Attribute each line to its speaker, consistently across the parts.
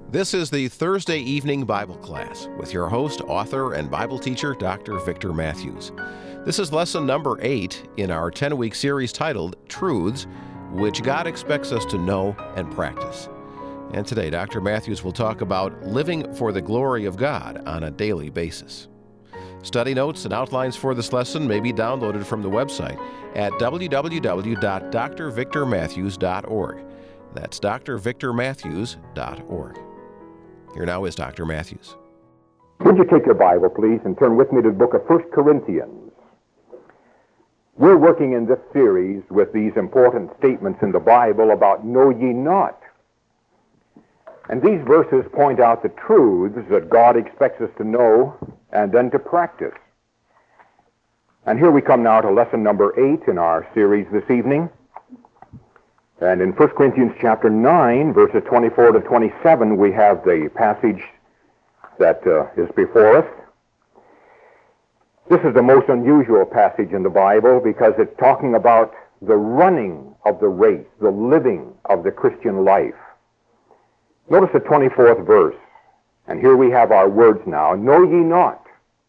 Speaker 1: This is the Thursday evening Bible class with your host, author, and Bible teacher, Dr. Victor Matthews. This is lesson number 8 in our 10-week series titled Truths, which God expects us to know and practice. And today, Dr. Matthews will talk about living for the glory of God on a daily basis. Study notes and outlines for this lesson may be downloaded from the website at www.drvictormatthews.org. That's drvictormatthews.org. Here now is Dr. Matthews.
Speaker 2: Would you take your Bible, please, and turn with me to the book of 1 Corinthians. We're working in this series with these important statements in the Bible about know ye not. And these verses point out the truths that God expects us to know and then to practice. And here we come now to lesson number 8 in our series this evening. And in 1 Corinthians chapter 9, verses 24 to 27, we have the passage that is before us. This is the most unusual passage in the Bible because it's talking about the running of the race, the living of the Christian life. Notice the 24th verse, and here we have our words now. Know ye not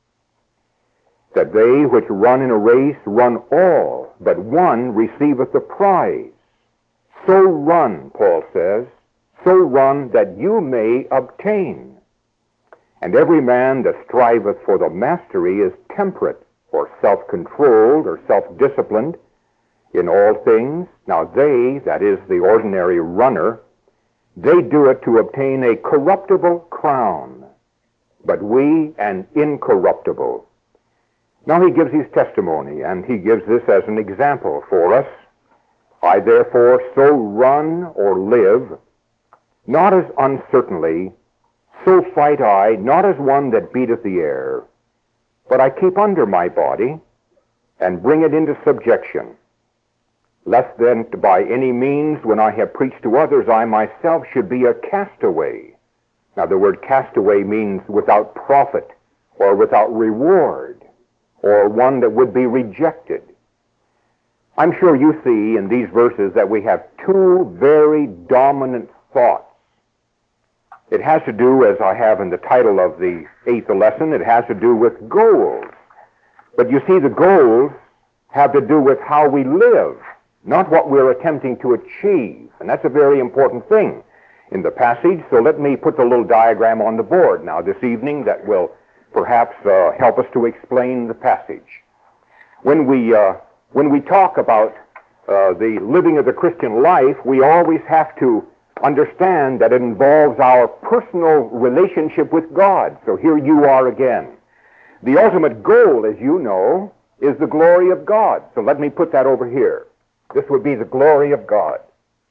Speaker 2: that they which run in a race run all, but one receiveth the prize? So run, Paul says, so run that you may obtain. And every man that striveth for the mastery is temperate, or self-controlled, or self-disciplined in all things. Now they, that is the ordinary runner, they do it to obtain a corruptible crown, but we an incorruptible. Now he gives his testimony, and he gives this as an example for us. I therefore so run or live, not as uncertainly, so fight I, not as one that beateth the air, but I keep under my body, and bring it into subjection, lest then by any means, when I have preached to others, I myself should be a castaway. Now the word castaway means without profit, or without reward, or one that would be rejected. I'm sure you see in these verses that we have two very dominant thoughts. It has to do, as I have in the title of the 8th lesson, it has to do with goals. But you see, the goals have to do with how we live, not what we're attempting to achieve. And that's a very important thing in the passage. So let me put the little diagram on the board now this evening that will perhaps help us to explain the passage. When we talk about the living of the Christian life, we always have to understand that it involves our personal relationship with God. So here you are again. The ultimate goal, as you know, is the glory of God. So let me put that over here. This would be the glory of God.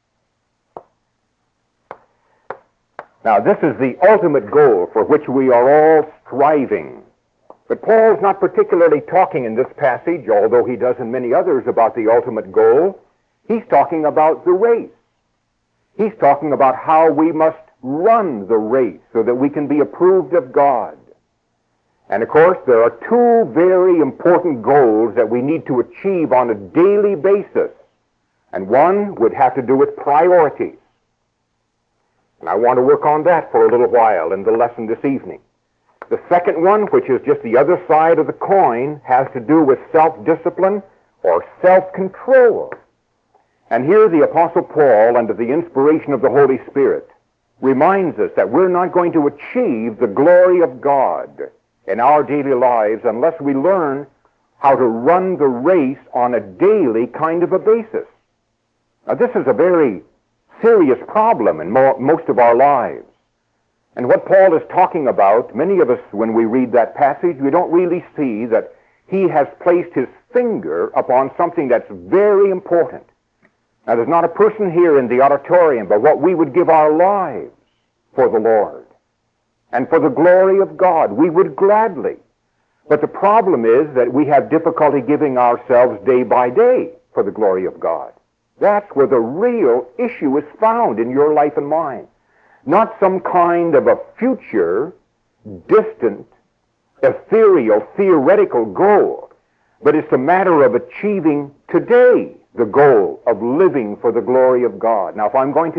Speaker 2: Now, this is the ultimate goal for which we are all striving. But Paul's not particularly talking in this passage, although he does in many others, about the ultimate goal. He's talking about the race. He's talking about how we must run the race so that we can be approved of God. And of course, there are two very important goals that we need to achieve on a daily basis. And one would have to do with priorities. And I want to work on that for a little while in the lesson this evening. The second one, which is just the other side of the coin, has to do with self-discipline or self-control. And here the Apostle Paul, under the inspiration of the Holy Spirit, reminds us that we're not going to achieve the glory of God in our daily lives unless we learn how to run the race on a daily kind of a basis. Now, this is a very serious problem in most of our lives. And what Paul is talking about, many of us, when we read that passage, we don't really see that he has placed his finger upon something that's very important. Now, there's not a person here in the auditorium, but what we would give our lives for the Lord and for the glory of God, we would gladly. But the problem is that we have difficulty giving ourselves day by day for the glory of God. That's where the real issue is found in your life and mine. Not some kind of a future, distant, ethereal, theoretical goal, but it's a matter of achieving today the goal of living for the glory of God. Now, if I'm going to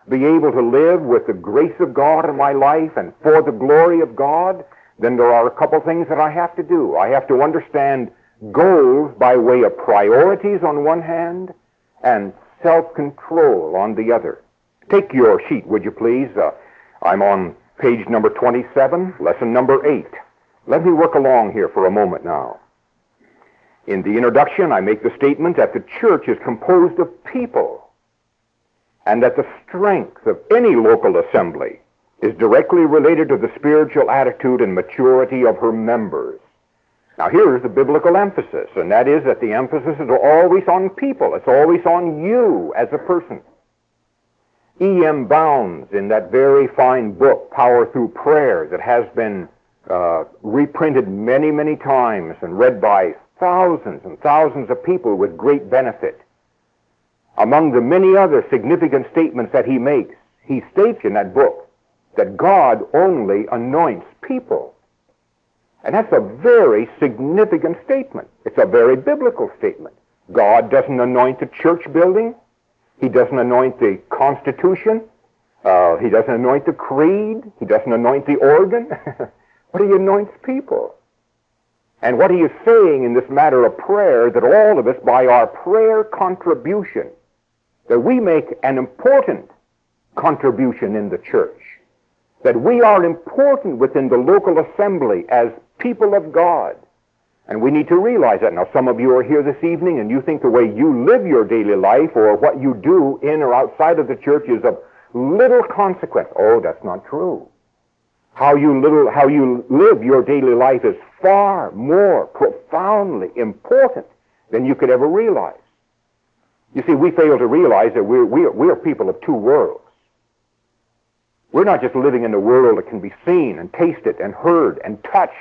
Speaker 2: be able to live with the grace of God in my life and for the glory of God, then there are a couple things that I have to do. I have to understand goals by way of priorities on one hand and self-control on the other. Take your sheet, would you please? I'm on page number 27, lesson number 8. Let me work along here for a moment now. In the introduction, I make the statement that the church is composed of people, and that the strength of any local assembly is directly related to the spiritual attitude and maturity of her members. Now here's the biblical emphasis, and that is that the emphasis is always on people. It's always on you as a person. E.M. Bounds, in that very fine book, Power Through Prayer, that has been reprinted many, many times and read by thousands and thousands of people with great benefit. Among the many other significant statements that he makes, he states in that book that God only anoints people. And that's a very significant statement. It's a very biblical statement. God doesn't anoint the church building. He doesn't anoint the Constitution. He doesn't anoint the creed. He doesn't anoint the organ. But he anoints people. And what he is saying in this matter of prayer, that all of us, by our prayer contribution, that we make an important contribution in the church, that we are important within the local assembly as people of God. And we need to realize that. Now, some of you are here this evening and you think the way you live your daily life or what you do in or outside of the church is of little consequence. Oh, that's not true. How you live your daily life is far more profoundly important than you could ever realize. You see, we fail to realize that we are people of two worlds. We're not just living in a world that can be seen and tasted and heard and touched.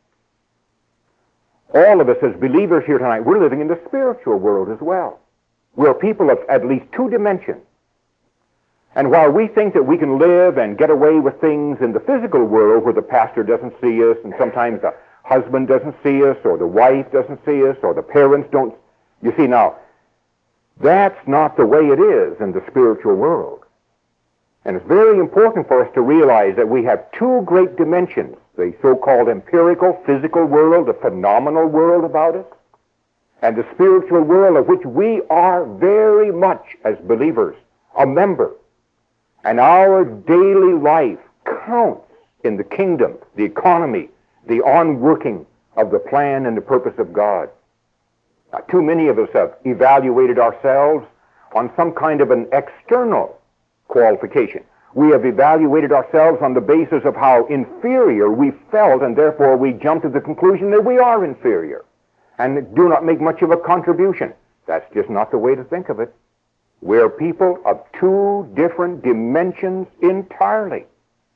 Speaker 2: All of us as believers here tonight, we're living in the spiritual world as well. We're people of at least two dimensions. And while we think that we can live and get away with things in the physical world where the pastor doesn't see us, and sometimes the husband doesn't see us, or the wife doesn't see us, or the parents don't, you see now, that's not the way it is in the spiritual world. And it's very important for us to realize that we have two great dimensions, the so-called empirical, physical world, the phenomenal world about us, and the spiritual world of which we are very much, as believers, a member. And our daily life counts in the kingdom, the economy, the onworking of the plan and the purpose of God. Now, too many of us have evaluated ourselves on some kind of an external qualification. We have evaluated ourselves on the basis of how inferior we felt, and therefore we jump to the conclusion that we are inferior and do not make much of a contribution. That's just not the way to think of it. We're people of two different dimensions entirely.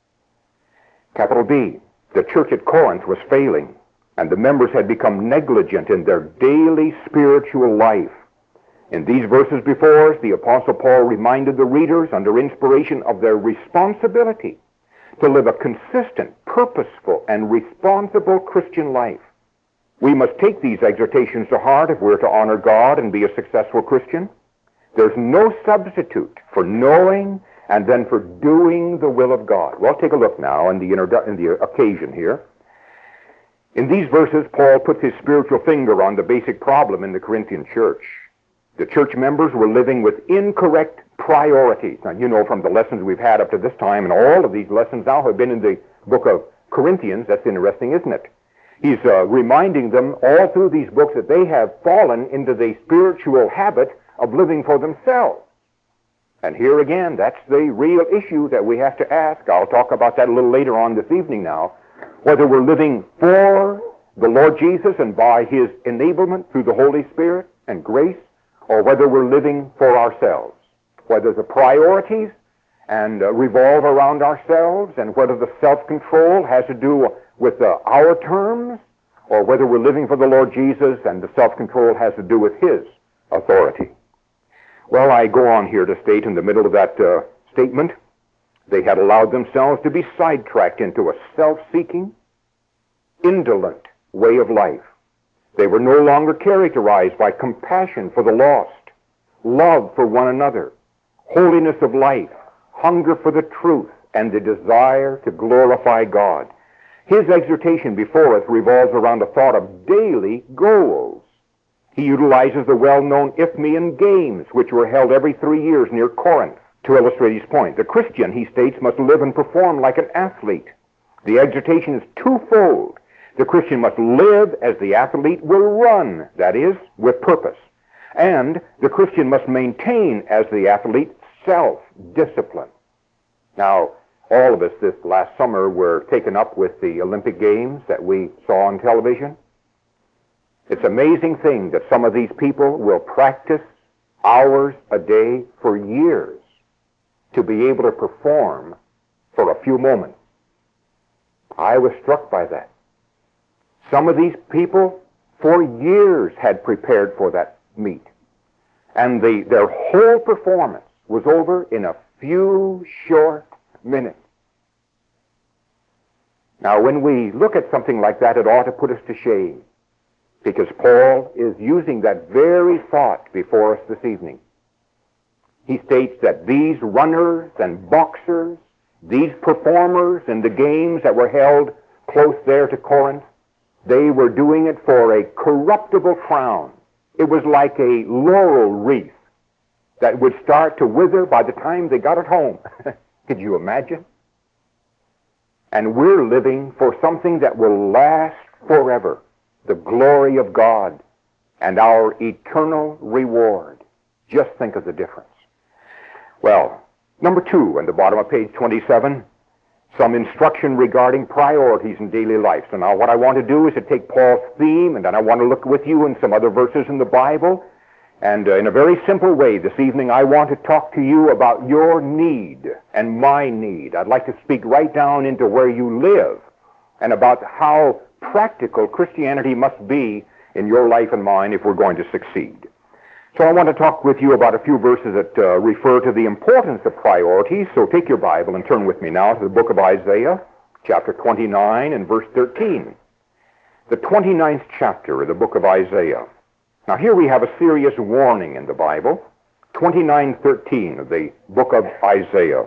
Speaker 2: Capital B, the church at Corinth was failing, and the members had become negligent in their daily spiritual life. In these verses before us, the Apostle Paul reminded the readers under inspiration of their responsibility to live a consistent, purposeful, and responsible Christian life. We must take these exhortations to heart if we're to honor God and be a successful Christian. There's no substitute for knowing and then for doing the will of God. Well, take a look now in the occasion here. In these verses, Paul puts his spiritual finger on the basic problem in the Corinthian church. The church members were living with incorrect priorities. Now, you know from the lessons we've had up to this time, and all of these lessons now have been in the book of Corinthians. That's interesting, isn't it? He's reminding them all through these books that they have fallen into the spiritual habit of living for themselves. And here again, that's the real issue that we have to ask. I'll talk about that a little later on this evening now. Whether we're living for the Lord Jesus and by His enablement through the Holy Spirit and grace, or whether we're living for ourselves. Whether the priorities and revolve around ourselves, and whether the self-control has to do with our terms, or whether we're living for the Lord Jesus and the self-control has to do with His authority. Well, I go on here to state in the middle of that statement, they had allowed themselves to be sidetracked into a self-seeking, indolent way of life. They were no longer characterized by compassion for the lost, love for one another, holiness of life, hunger for the truth, and the desire to glorify God. His exhortation before us revolves around the thought of daily goals. He utilizes the well-known Isthmian Games, which were held every 3 years near Corinth, to illustrate his point. The Christian, he states, must live and perform like an athlete. The exhortation is twofold. The Christian must live as the athlete will run, that is, with purpose. And the Christian must maintain as the athlete self-discipline. Now, all of us this last summer were taken up with the Olympic Games that we saw on television. It's an amazing thing that some of these people will practice hours a day for years to be able to perform for a few moments. I was struck by that. Some of these people for years had prepared for that meet, and their whole performance was over in a few short minutes. Now, when we look at something like that, it ought to put us to shame, because Paul is using that very thought before us this evening. He states that these runners and boxers, these performers in the games that were held close there to Corinth, they were doing it for a corruptible crown. It was like a laurel wreath that would start to wither by the time they got it home. Could you imagine? And we're living for something that will last forever, the glory of God and our eternal reward. Just think of the difference. Well, number 2, on the bottom of page 27, some instruction regarding priorities in daily life. So now what I want to do is to take Paul's theme, and then I want to look with you in some other verses in the Bible. And in a very simple way this evening, I want to talk to you about your need and my need. I'd like to speak right down into where you live and about how practical Christianity must be in your life and mine if we're going to succeed. So I want to talk with you about a few verses that refer to the importance of priorities. So take your Bible and turn with me now to the book of Isaiah, chapter 29 and verse 13. The 29th chapter of the book of Isaiah. Now here we have a serious warning in the Bible. 29:13 of the book of Isaiah.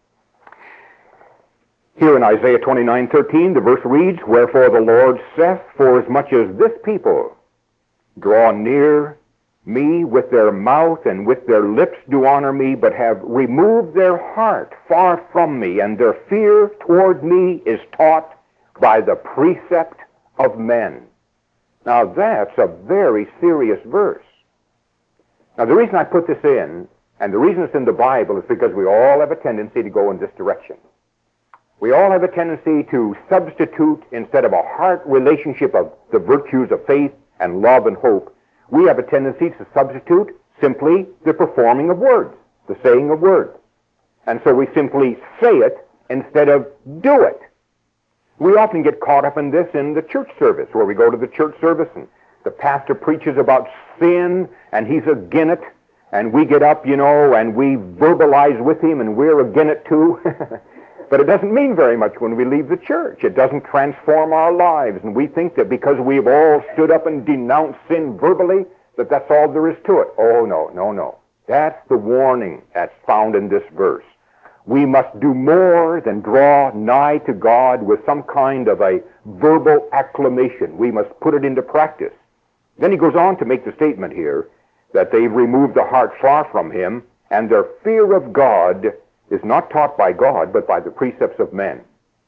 Speaker 2: Here in Isaiah 29:13, the verse reads, "Wherefore the Lord saith, Forasmuch as this people draw near me with their mouth and with their lips do honor me, but have removed their heart far from me, and their fear toward me is taught by the precept of men." Now that's a very serious verse. Now the reason I put this in, and the reason it's in the Bible, is because we all have a tendency to go in this direction. We all have a tendency to substitute, instead of a heart relationship of the virtues of faith and love and hope, we have a tendency to substitute simply the performing of words, the saying of words. And so we simply say it instead of do it. We often get caught up in this in the church service, where we go to the church service and the pastor preaches about sin and he's against it, and we get up, and we verbalize with him and we're against it too. But it doesn't mean very much when we leave the church. It doesn't transform our lives, and we think that because we've all stood up and denounced sin verbally, that that's all there is to it. Oh, no. That's the warning that's found in this verse. We must do more than draw nigh to God with some kind of a verbal acclamation. We must put it into practice. Then he goes on to make the statement here that they've removed the heart far from him, and their fear of God is not taught by God, but by the precepts of men.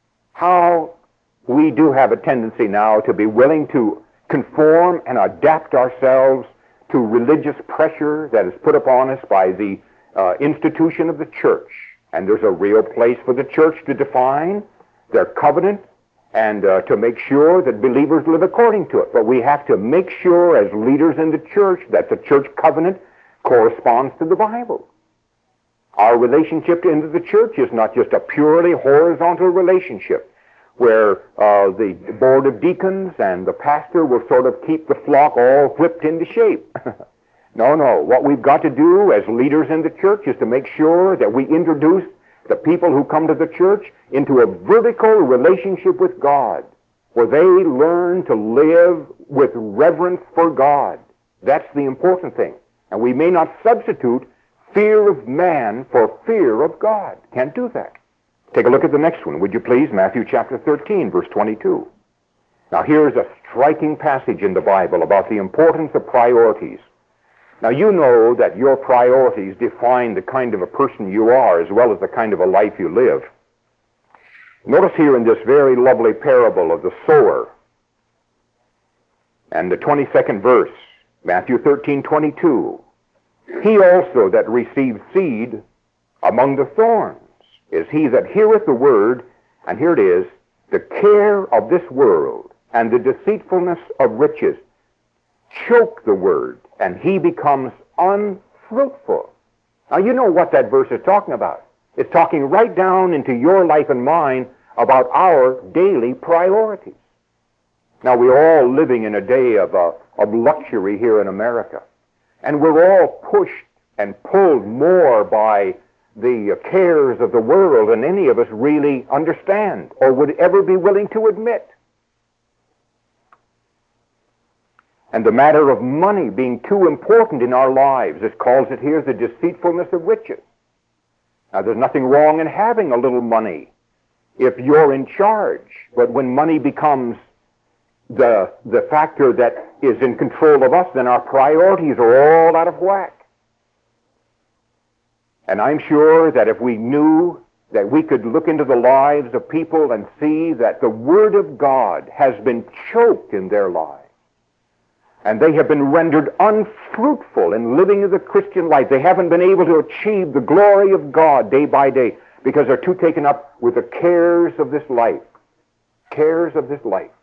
Speaker 2: How we do have a tendency now to be willing to conform and adapt ourselves to religious pressure that is put upon us by the institution of the church. And there's a real place for the church to define their covenant and to make sure that believers live according to it. But we have to make sure as leaders in the church that the church covenant corresponds to the Bible. Our relationship into the church is not just a purely horizontal relationship where the board of deacons and the pastor will sort of keep the flock all whipped into shape. No. What we've got to do as leaders in the church is to make sure that we introduce the people who come to the church into a vertical relationship with God, where they learn to live with reverence for God. That's the important thing. And we may not substitute fear of man for fear of God. Can't do that. Take a look at the next one, would you please? Matthew chapter 13, verse 22. Now here's a striking passage in the Bible about the importance of priorities. Now you know that your priorities define the kind of a person you are as well as the kind of a life you live. Notice here in this very lovely parable of the sower and the 22nd verse, Matthew 13:22. He also that received seed among the thorns is he that heareth the word, and here it is, the care of this world and the deceitfulness of riches choke the word, and he becomes unfruitful. Now you know what that verse is talking about. It's talking right down into your life and mine about our daily priorities. Now we're all living in a day of luxury here in America, and we're all pushed and pulled more by the cares of the world than any of us really understand or would ever be willing to admit. And the matter of money being too important in our lives, it calls it here the deceitfulness of riches. Now there's nothing wrong in having a little money if you're in charge, but when money becomes the factor that is in control of us, then our priorities are all out of whack. And I'm sure that if we knew that we could look into the lives of people and see that the Word of God has been choked in their lives, and they have been rendered unfruitful in living the Christian life. They haven't been able to achieve the glory of God day by day because they're too taken up with the cares of this life. Cares of this life.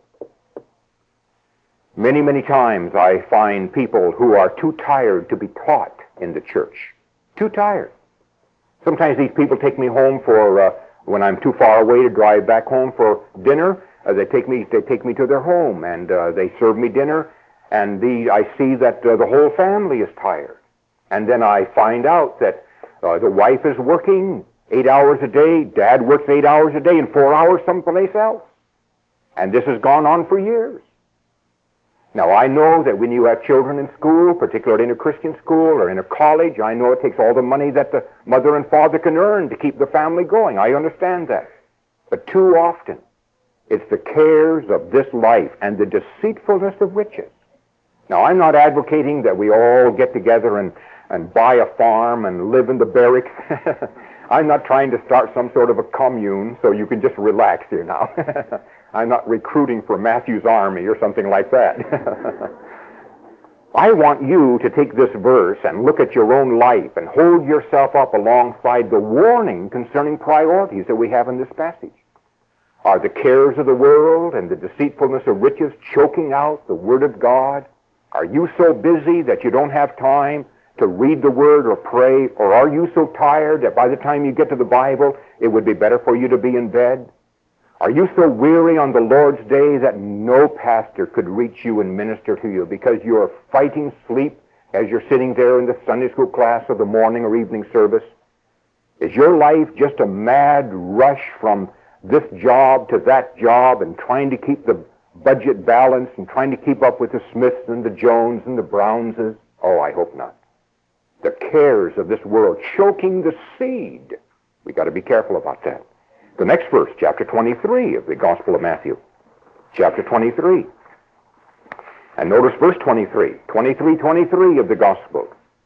Speaker 2: Many, many times I find people who are too tired to be taught in the church. Too tired. Sometimes these people take me home for, when I'm too far away to drive back home for dinner, they take me to their home and they serve me dinner. And I see that the whole family is tired. And then I find out that the wife is working 8 hours a day, dad works 8 hours a day, and 4 hours someplace else. And this has gone on for years. Now, I know that when you have children in school, particularly in a Christian school or in a college, I know it takes all the money that the mother and father can earn to keep the family going. I understand that. But too often, it's the cares of this life and the deceitfulness of riches. Now, I'm not advocating that we all get together and buy a farm and live in the barracks. I'm not trying to start some sort of a commune so you can just relax here now. I'm not recruiting for Matthew's army or something like that. I want you to take this verse and look at your own life and hold yourself up alongside the warning concerning priorities that we have in this passage. Are the cares of the world and the deceitfulness of riches choking out the Word of God? Are you so busy that you don't have time to read the Word or pray? Or are you so tired that by the time you get to the Bible, it would be better for you to be in bed? Are you so weary on the Lord's day that no pastor could reach you and minister to you because you're fighting sleep as you're sitting there in the Sunday school class or the morning or evening service? Is your life just a mad rush from this job to that job and trying to keep the budget balanced and trying to keep up with the Smiths and the Jones and the Brownses? Oh, I hope not. The cares of this world choking the seed. We got to be careful about that. The next verse, chapter 23 of the Gospel of Matthew. Chapter 23. And notice verse 23. 23 of the Gospel.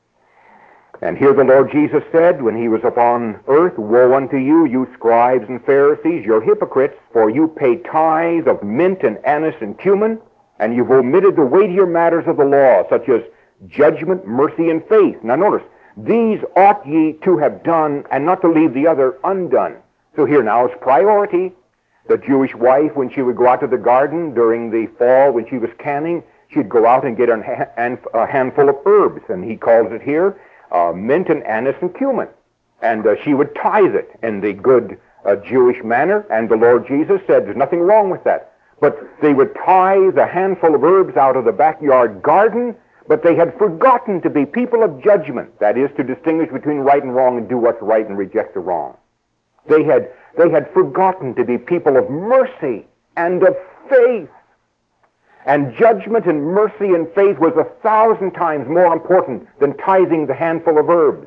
Speaker 2: And here the Lord Jesus said, when he was upon earth, Woe unto you, you scribes and Pharisees, you're hypocrites, for you pay tithe of mint and anise and cumin, and you've omitted the weightier matters of the law, such as judgment, mercy, and faith. Now notice, these ought ye to have done, and not to leave the other undone. So here now is priority. The Jewish wife, when she would go out to the garden during the fall, when she was canning, she'd go out and get a handful of herbs, and he calls it here mint and anise and cumin. And she would tithe it in the good Jewish manner, and the Lord Jesus said there's nothing wrong with that. But they would tithe a handful of herbs out of the backyard garden, but they had forgotten to be people of judgment, that is, to distinguish between right and wrong and do what's right and reject the wrong. They had forgotten to be people of mercy and of faith. And judgment and mercy and faith was 1,000 times more important than tithing the handful of herbs.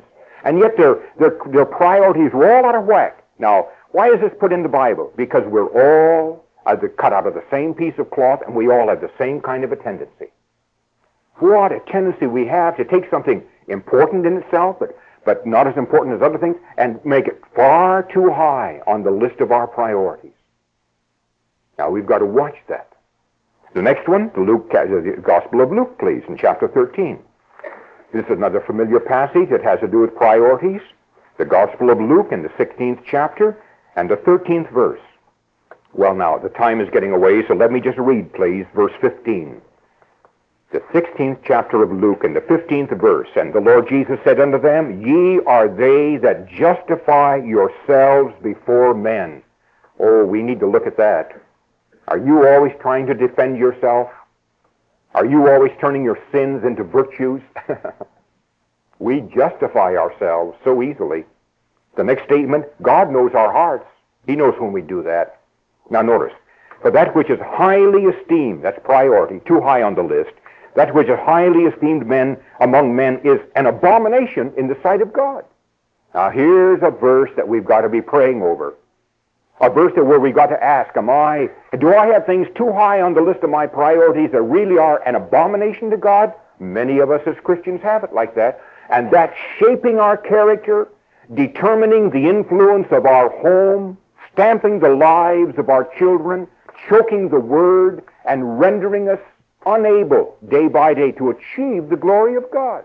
Speaker 2: And yet their priorities were all out of whack. Now, why is this put in the Bible? Because we're all cut out of the same piece of cloth, and we all have the same kind of a tendency. What a tendency we have to take something important in itself, but not as important as other things, and make it far too high on the list of our priorities. Now, we've got to watch that. The next one, the Gospel of Luke, please, in chapter 13. This is another familiar passage. It has to do with priorities. The Gospel of Luke in the 16th chapter and the 13th verse. Well, now, the time is getting away, so let me just read, please, verse 15. The 16th chapter of Luke and the 15th verse. And the Lord Jesus said unto them, Ye are they that justify yourselves before men. Oh, we need to look at that. Are you always trying to defend yourself? Are you always turning your sins into virtues? We justify ourselves so easily. The next statement, God knows our hearts. He knows when we do that. Now notice, for that which is highly esteemed, that's priority, too high on the list, that which is highly esteemed among men is an abomination in the sight of God. Now here's a verse that we've got to be praying over. A verse where we've got to ask, do I have things too high on the list of my priorities that really are an abomination to God? Many of us as Christians have it like that. And that's shaping our character, determining the influence of our home, stamping the lives of our children, choking the Word, and rendering us unable, day by day, to achieve the glory of God.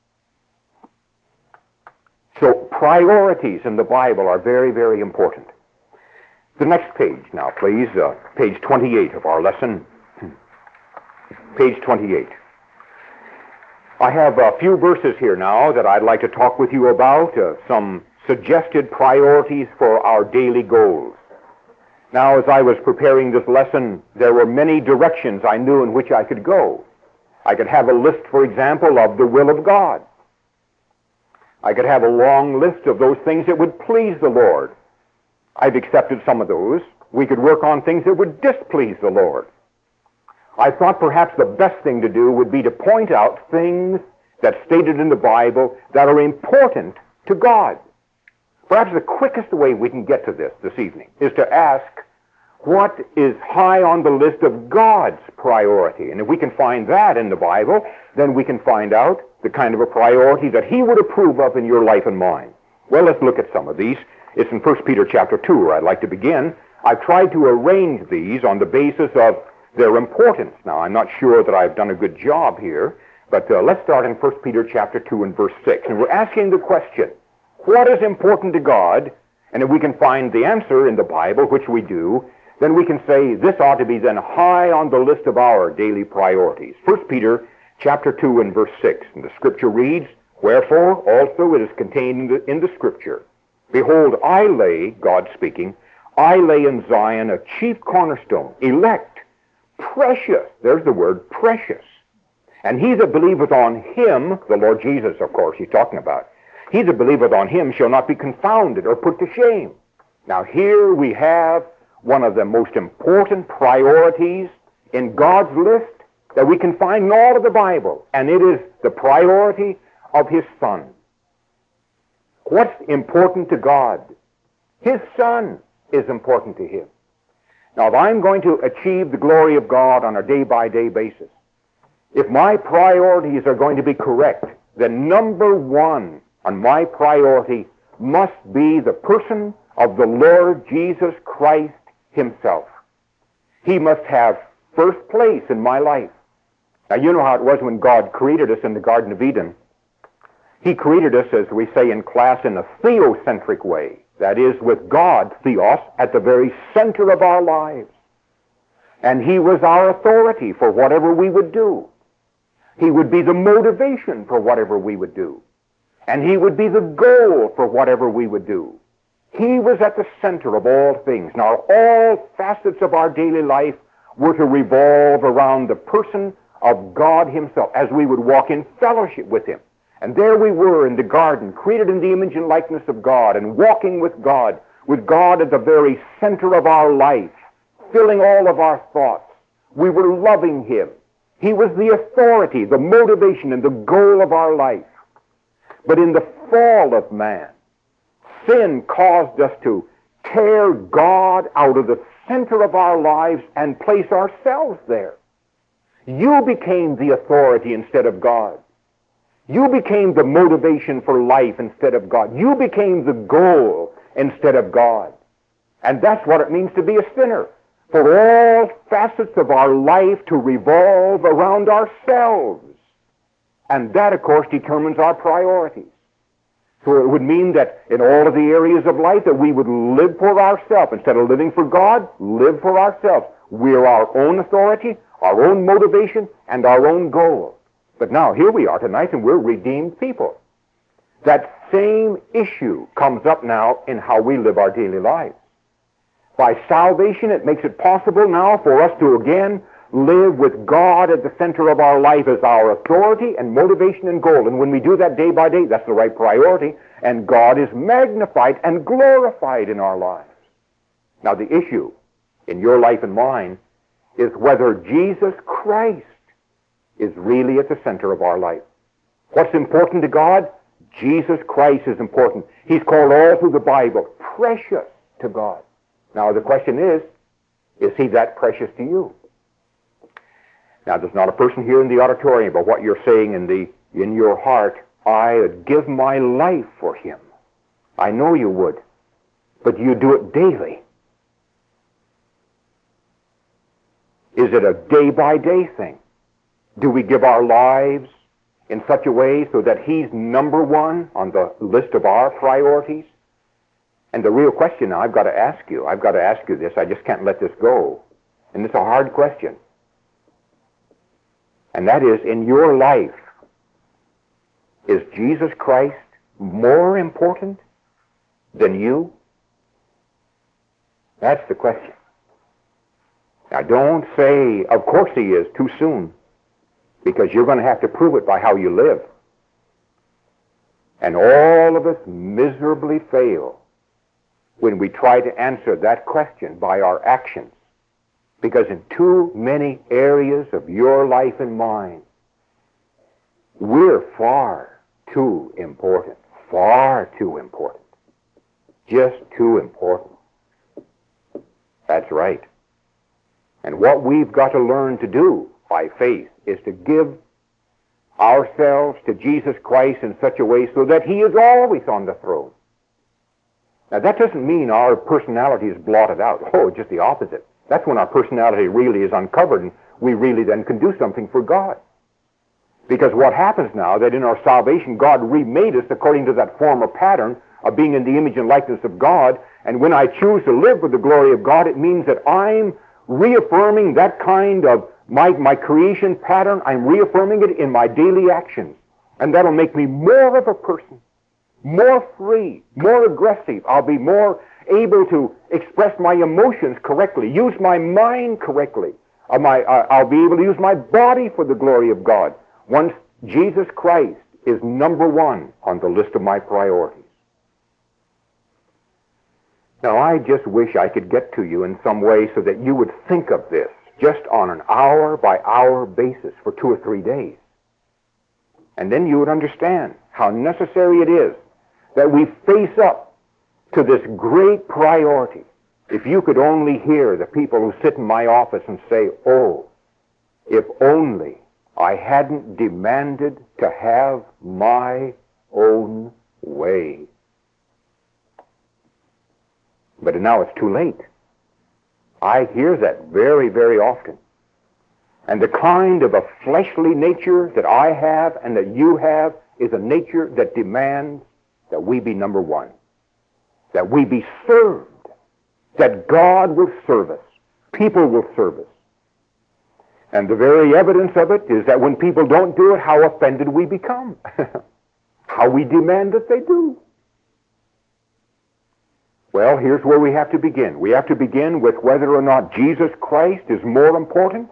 Speaker 2: So priorities in the Bible are very, very important. The next page now, please, page 28 of our lesson. Page 28. I have a few verses here now that I'd like to talk with you about, some suggested priorities for our daily goals. Now, as I was preparing this lesson, there were many directions I knew in which I could go. I could have a list, for example, of the will of God. I could have a long list of those things that would please the Lord. I've accepted some of those. We could work on things that would displease the Lord. I thought perhaps the best thing to do would be to point out things that's stated in the Bible that are important to God. Perhaps the quickest way we can get to this evening is to ask, what is high on the list of God's priority? And if we can find that in the Bible, then we can find out the kind of a priority that He would approve of in your life and mine. Well, let's look at some of these. It's in 1 Peter chapter 2 where I'd like to begin. I've tried to arrange these on the basis of their importance. Now, I'm not sure that I've done a good job here, but let's start in 1 Peter chapter 2 and verse 6. And we're asking the question, what is important to God? And if we can find the answer in the Bible, which we do, then we can say this ought to be then high on the list of our daily priorities. 1 Peter chapter 2 and verse 6. And the scripture reads, Wherefore also it is contained in the scripture, Behold, I lay, God speaking, I lay in Zion a chief cornerstone, elect, precious. There's the word, precious. And he that believeth on Him, the Lord Jesus, of course, he's talking about, he that believeth on Him shall not be confounded or put to shame. Now here we have one of the most important priorities in God's list that we can find in all of the Bible, and it is the priority of His Son. What's important to God? His Son is important to Him. Now, if I'm going to achieve the glory of God on a day-by-day basis, if my priorities are going to be correct, then number one on my priority must be the person of the Lord Jesus Christ Himself. He must have first place in my life. Now, you know how it was when God created us in the Garden of Eden. He created us, as we say in class, in a theocentric way. That is, with God, theos, at the very center of our lives. And He was our authority for whatever we would do. He would be the motivation for whatever we would do. And He would be the goal for whatever we would do. He was at the center of all things. Now, all facets of our daily life were to revolve around the person of God Himself as we would walk in fellowship with Him. And there we were in the garden, created in the image and likeness of God, and walking with God at the very center of our life, filling all of our thoughts. We were loving Him. He was the authority, the motivation, and the goal of our life. But in the fall of man, sin caused us to tear God out of the center of our lives and place ourselves there. You became the authority instead of God. You became the motivation for life instead of God. You became the goal instead of God. And that's what it means to be a sinner. For all facets of our life to revolve around ourselves. And that, of course, determines our priorities. So it would mean that in all of the areas of life that we would live for ourselves. Instead of living for God, live for ourselves. We're our own authority, our own motivation, and our own goal. But now, here we are tonight, and we're redeemed people. That same issue comes up now in how we live our daily lives. By salvation, it makes it possible now for us to again live with God at the center of our life as our authority and motivation and goal. And when we do that day by day, that's the right priority, and God is magnified and glorified in our lives. Now, the issue in your life and mine is whether Jesus Christ is really at the center of our life. What's important to God? Jesus Christ is important. He's called all through the Bible precious to God. Now, the question is he that precious to you? Now, there's not a person here in the auditorium, but what you're saying in your heart, I would give my life for him. I know you would, but you do it daily. Is it a day-by-day thing? Do we give our lives in such a way so that he's number one on the list of our priorities? And the real question now I've got to ask you this, I just can't let this go. And it's a hard question. And that is, in your life, is Jesus Christ more important than you? That's the question. Now, don't say, of course he is, too soon, because you're going to have to prove it by how you live. And all of us miserably fail when we try to answer that question by our actions. Because in too many areas of your life and mine, we're far too important. Far too important. Just too important. That's right. And what we've got to learn to do by faith is to give ourselves to Jesus Christ in such a way so that he is always on the throne. Now, that doesn't mean our personality is blotted out. Oh, just the opposite. That's when our personality really is uncovered, and we really then can do something for God. Because what happens now, that in our salvation, God remade us according to that former pattern of being in the image and likeness of God, and when I choose to live with the glory of God, it means that I'm reaffirming that kind of my creation pattern. I'm reaffirming it in my daily actions. And that'll make me more of a person, more free, more aggressive. I'll be more able to express my emotions correctly, use my mind correctly. I'll be able to use my body for the glory of God once Jesus Christ is number one on the list of my priorities. Now, I just wish I could get to you in some way so that you would think of this just on an hour-by-hour basis for 2 or 3 days. And then you would understand how necessary it is that we face up to this great priority. If you could only hear the people who sit in my office and say, oh, if only I hadn't demanded to have my own way. But now it's too late. I hear that very, very often. And the kind of a fleshly nature that I have and that you have is a nature that demands that we be number one. That we be served. That God will serve us. People will serve us. And the very evidence of it is that when people don't do it, how offended we become. How we demand that they do. Well, here's where we have to begin. We have to begin with whether or not Jesus Christ is more important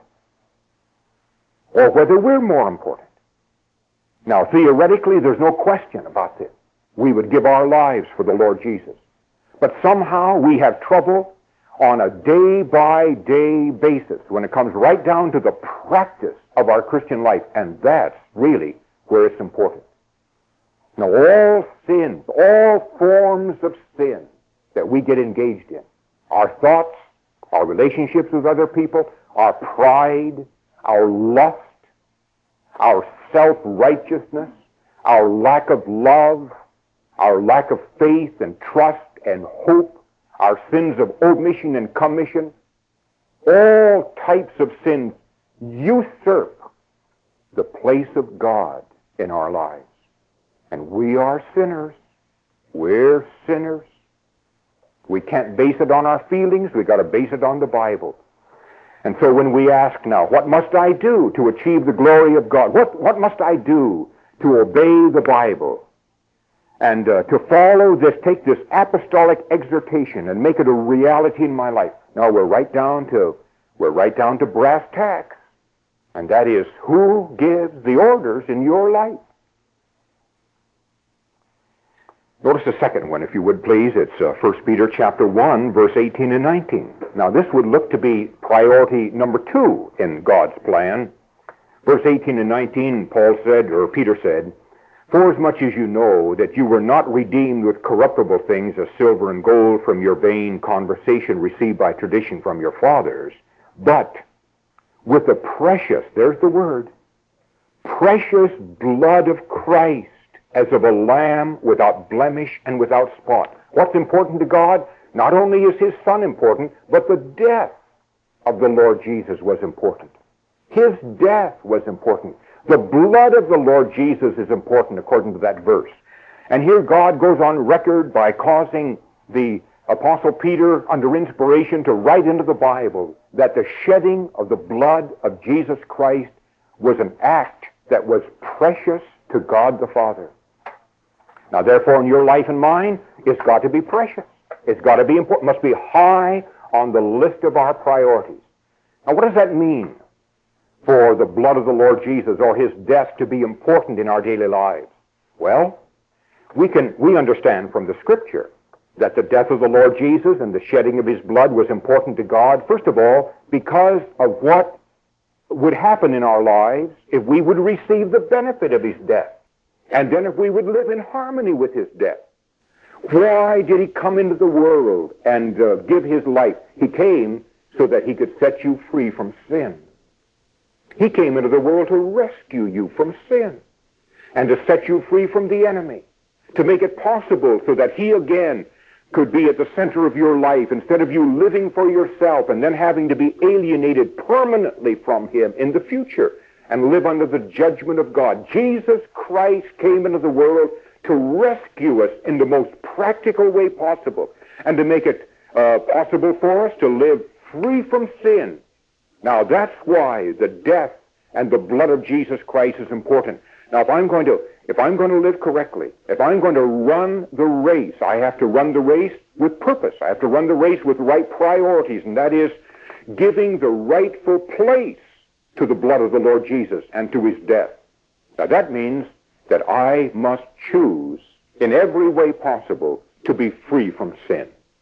Speaker 2: or whether we're more important. Now, theoretically, there's no question about this. We would give our lives for the Lord Jesus. But somehow we have trouble on a day-by-day basis when it comes right down to the practice of our Christian life, and that's really where it's important. Now, all sins, all forms of sin that we get engaged in, our thoughts, our relationships with other people, our pride, our lust, our self-righteousness, our lack of love, our lack of faith and trust and hope, our sins of omission and commission, all types of sins usurp the place of God in our lives. And we are sinners. We're sinners. We can't base it on our feelings. We've got to base it on the Bible. And so when we ask now, what must I do to achieve the glory of God? What must I do to obey the Bible? And to follow this, take this apostolic exhortation and make it a reality in my life. Now we're right down to brass tacks. And that is, who gives the orders in your life? Notice the second one, if you would please. It's 1 Peter chapter 1, verse 18 and 19. Now this would look to be priority number 2 in God's plan. Verse 18 and 19, Peter said, "Forasmuch as you know that you were not redeemed with corruptible things as silver and gold from your vain conversation received by tradition from your fathers, but with the precious," there's the word, "precious blood of Christ, as of a lamb without blemish and without spot." What's important to God? Not only is his Son important, but the death of the Lord Jesus was important. His death was important. The blood of the Lord Jesus is important according to that verse. And here God goes on record by causing the Apostle Peter, under inspiration, to write into the Bible that the shedding of the blood of Jesus Christ was an act that was precious to God the Father. Now, therefore, in your life and mine, it's got to be precious. It's got to be important. It must be high on the list of our priorities. Now, what does that mean for the blood of the Lord Jesus or his death to be important in our daily lives? Well, we understand from the Scripture that the death of the Lord Jesus and the shedding of his blood was important to God, first of all, because of what would happen in our lives if we would receive the benefit of his death. And then if we would live in harmony with his death. Why did he come into the world and give his life? He came so that he could set you free from sin. He came into the world to rescue you from sin and to set you free from the enemy, to make it possible so that he again could be at the center of your life instead of you living for yourself and then having to be alienated permanently from him in the future and live under the judgment of God. Jesus Christ came into the world to rescue us in the most practical way possible and to make it possible for us to live free from sin. Now that's why the death and the blood of Jesus Christ is important. Now if I'm going to live correctly, if I'm going to run the race, I have to run the race with purpose. I have to run the race with right priorities, and that is giving the rightful place to the blood of the Lord Jesus and to his death. Now that means that I must choose in every way possible to be free from sin.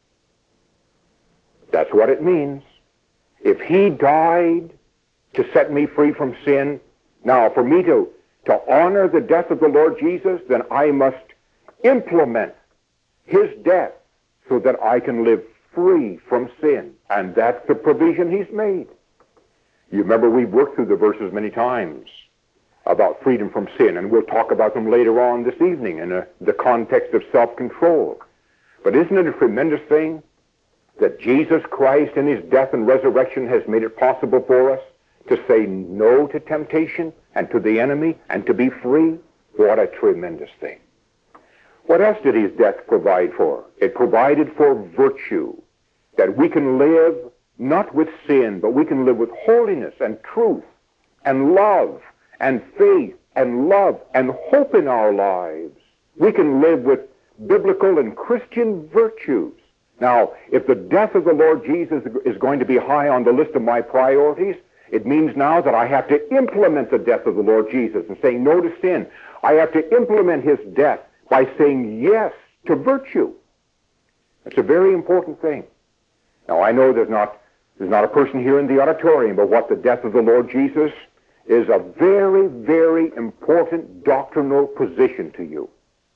Speaker 2: That's what it means. If he died to set me free from sin, now for me to honor the death of the Lord Jesus, then I must implement his death so that I can live free from sin. And that's the provision he's made. You remember we've worked through the verses many times about freedom from sin, and we'll talk about them later on this evening in the context of self-control. But isn't it a tremendous thing that Jesus Christ in his death and resurrection has made it possible for us to say no to temptation and to the enemy and to be free? What a tremendous thing. What else did his death provide for? It provided for virtue, that we can live not with sin, but we can live with holiness and truth and love and faith and love and hope in our lives. We can live with biblical and Christian virtues. Now, if the death of the Lord Jesus is going to be high on the list of my priorities, it means now that I have to implement the death of the Lord Jesus and saying no to sin. I have to implement his death by saying yes to virtue. It's a very important thing. Now, I know there's not a person here in the auditorium, but what the death of the Lord Jesus is a very, very important doctrinal position to you.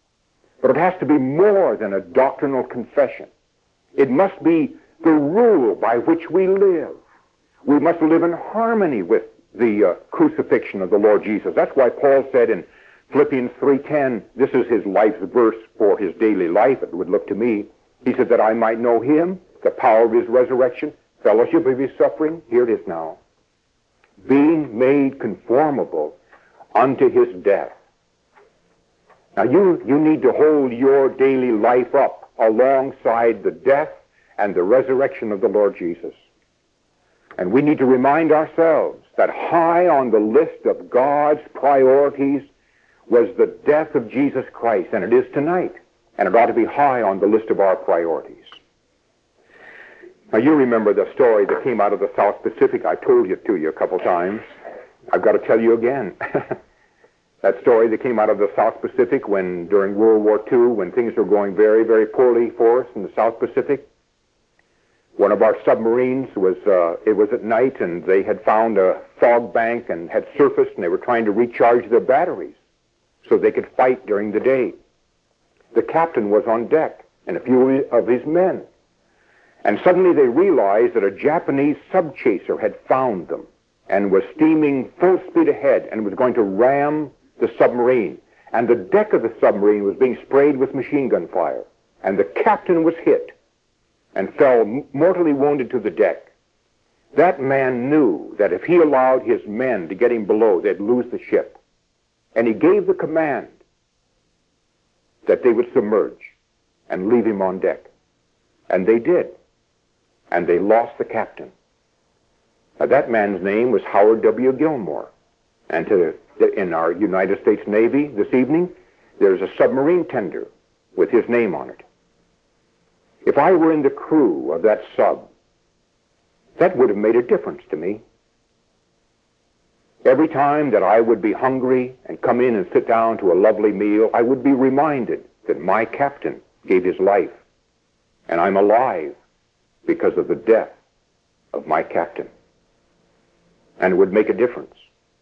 Speaker 2: But it has to be more than a doctrinal confession. It must be the rule by which we live. We must live in harmony with the crucifixion of the Lord Jesus. That's why Paul said in Philippians 3:10, this is his life's verse for his daily life, it would look to me. He said that I might know him, the power of his resurrection, fellowship of his suffering. Here it is now. Being made conformable unto his death. Now you need to hold your daily life up alongside the death and the resurrection of the Lord Jesus. And we need to remind ourselves that high on the list of God's priorities was the death of Jesus Christ, and it is tonight, and it ought to be high on the list of our priorities. Now you remember the story that came out of the South Pacific. I told it to you a couple times. I've got to tell you again. That story that came out of the South Pacific when, during World War II, when things were going very, very poorly for us in the South Pacific. One of our submarines it was at night, and they had found a fog bank and had surfaced, and they were trying to recharge their batteries so they could fight during the day. The captain was on deck, and a few of his men. And suddenly they realized that a Japanese subchaser had found them and was steaming full speed ahead and was going to ram the submarine. And the deck of the submarine was being sprayed with machine gun fire. And the captain was hit and fell mortally wounded to the deck. That man knew that if he allowed his men to get him below, they'd lose the ship. And he gave the command that they would submerge and leave him on deck. And they did. And they lost the captain. Now, that man's name was Howard W. Gilmore. And in our United States Navy this evening, there's a submarine tender with his name on it. If I were in the crew of that sub, that would have made a difference to me. Every time that I would be hungry and come in and sit down to a lovely meal, I would be reminded that my captain gave his life, and I'm alive because of the death of my captain. And it would make a difference.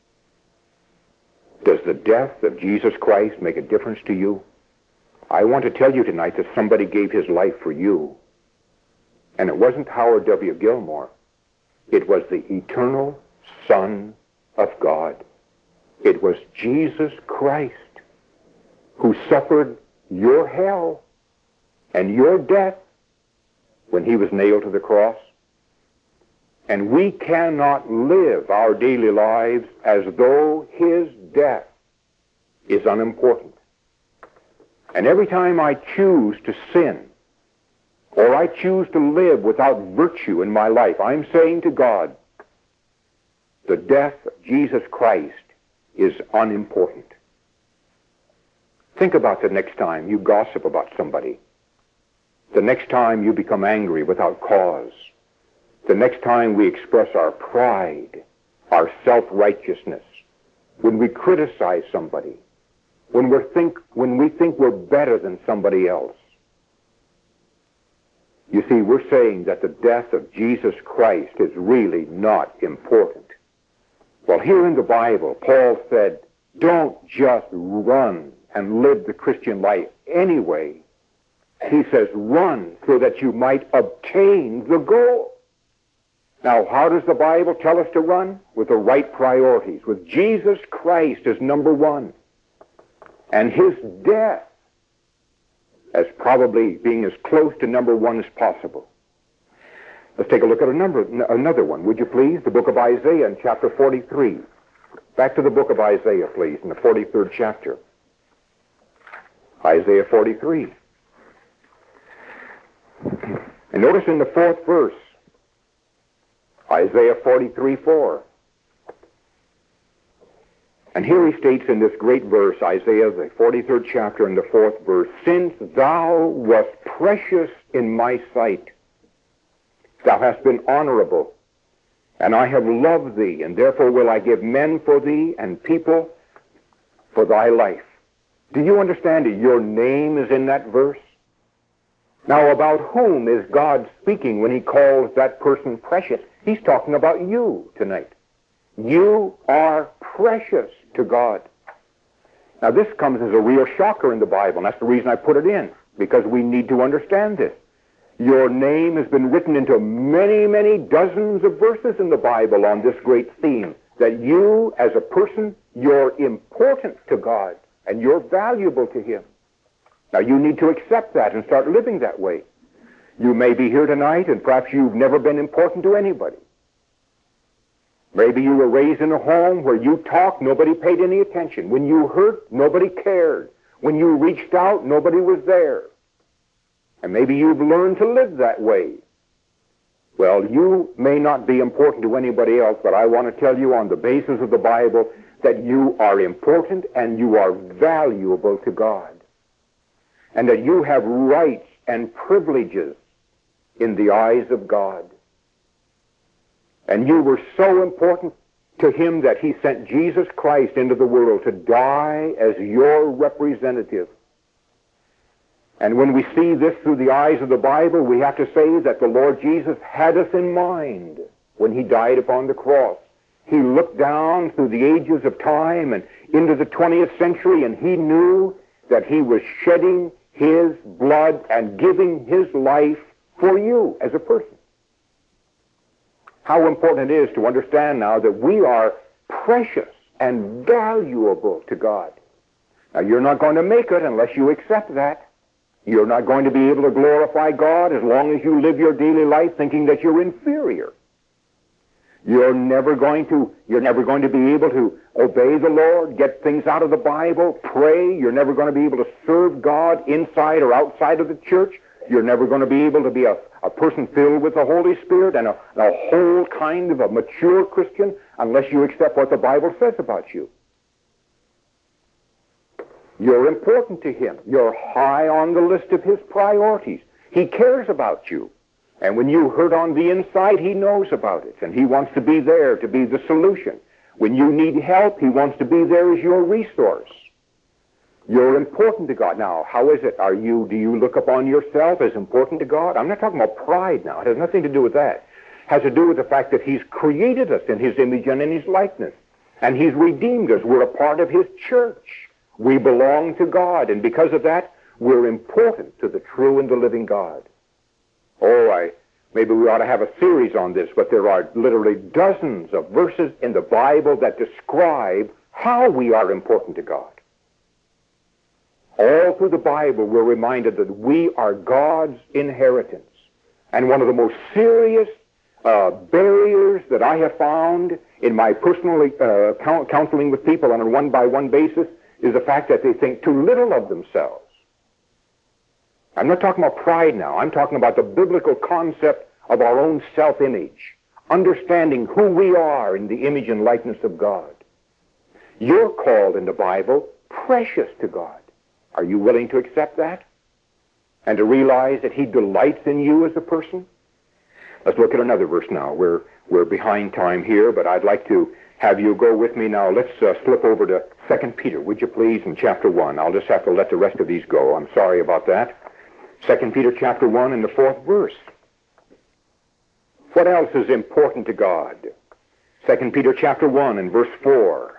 Speaker 2: Does the death of Jesus Christ make a difference to you? I want to tell you tonight that somebody gave his life for you. And it wasn't Howard W. Gilmore. It was the eternal Son of God. It was Jesus Christ who suffered your hell and your death when he was nailed to the cross. And we cannot live our daily lives as though his death is unimportant. And every time I choose to sin, or I choose to live without virtue in my life, I'm saying to God, the death of Jesus Christ is unimportant. Think about the next time you gossip about somebody, the next time you become angry without cause, the next time we express our pride, our self-righteousness, when we criticize somebody, when we think we're better than somebody else. You see, we're saying that the death of Jesus Christ is really not important. Well, here in the Bible, Paul said, don't just run and live the Christian life anyway. He says, run so that you might obtain the goal. Now, how does the Bible tell us to run? With the right priorities, with Jesus Christ as number one, and his death as probably being as close to number one as possible. Let's take a look at another one, would you please? The book of Isaiah in chapter 43. Back to the book of Isaiah, please, in the 43rd chapter. Isaiah 43. And notice in the 4th verse, Isaiah 43:4. And here he states in this great verse, Isaiah, the 43rd chapter and the 4th verse, since thou wast precious in my sight, thou hast been honorable, and I have loved thee, and therefore will I give men for thee and people for thy life. Do you understand it? Your name is in that verse. Now, about whom is God speaking when he calls that person precious? He's talking about you tonight. You are precious to God. Now, this comes as a real shocker in the Bible, and that's the reason I put it in, because we need to understand this. Your name has been written into many, many dozens of verses in the Bible on this great theme, that you, as a person, you're important to God, and you're valuable to Him. Now, you need to accept that and start living that way. You may be here tonight, and perhaps you've never been important to anybody. Maybe you were raised in a home where you talked, nobody paid any attention. When you hurt, nobody cared. When you reached out, nobody was there. And maybe you've learned to live that way. Well, you may not be important to anybody else, but I want to tell you on the basis of the Bible that you are important and you are valuable to God. And that you have rights and privileges in the eyes of God. And you were so important to Him that He sent Jesus Christ into the world to die as your representative. And when we see this through the eyes of the Bible, we have to say that the Lord Jesus had us in mind when He died upon the cross. He looked down through the ages of time and into the 20th century, and He knew that He was shedding His blood and giving His life for you as a person. How important it is to understand now that we are precious and valuable to God. Now, you're not going to make it unless you accept that. You're not going to be able to glorify God as long as you live your daily life thinking that you're inferior. You're never going to be able to obey the Lord, get things out of the Bible, pray. You're never going to be able to serve God inside or outside of the church. You're never going to be able to be a person filled with the Holy Spirit and a whole kind of a mature Christian unless you accept what the Bible says about you. You're important to Him. You're high on the list of His priorities. He cares about you. And when you hurt on the inside, He knows about it. And He wants to be there to be the solution. When you need help, He wants to be there as your resource. You're important to God. Now, how is it? Do you look upon yourself as important to God? I'm not talking about pride now. It has nothing to do with that. It has to do with the fact that He's created us in His image and in His likeness. And He's redeemed us. We're a part of His church. We belong to God. And because of that, we're important to the true and the living God. Maybe we ought to have a series on this, but there are literally dozens of verses in the Bible that describe how we are important to God. All through the Bible, we're reminded that we are God's inheritance. And one of the most serious barriers that I have found in my personal counseling with people on a one-by-one basis is the fact that they think too little of themselves. I'm not talking about pride now. I'm talking about the biblical concept of our own self-image, understanding who we are in the image and likeness of God. You're called in the Bible precious to God. Are you willing to accept that? And to realize that He delights in you as a person? Let's look at another verse now. We're behind time here, but I'd like to have you go with me now. Let's slip over to 2 Peter, would you please, in chapter 1. I'll just have to let the rest of these go. I'm sorry about that. 2 Peter chapter 1 and the 4th verse. What else is important to God? 2 Peter chapter 1 and verse 4.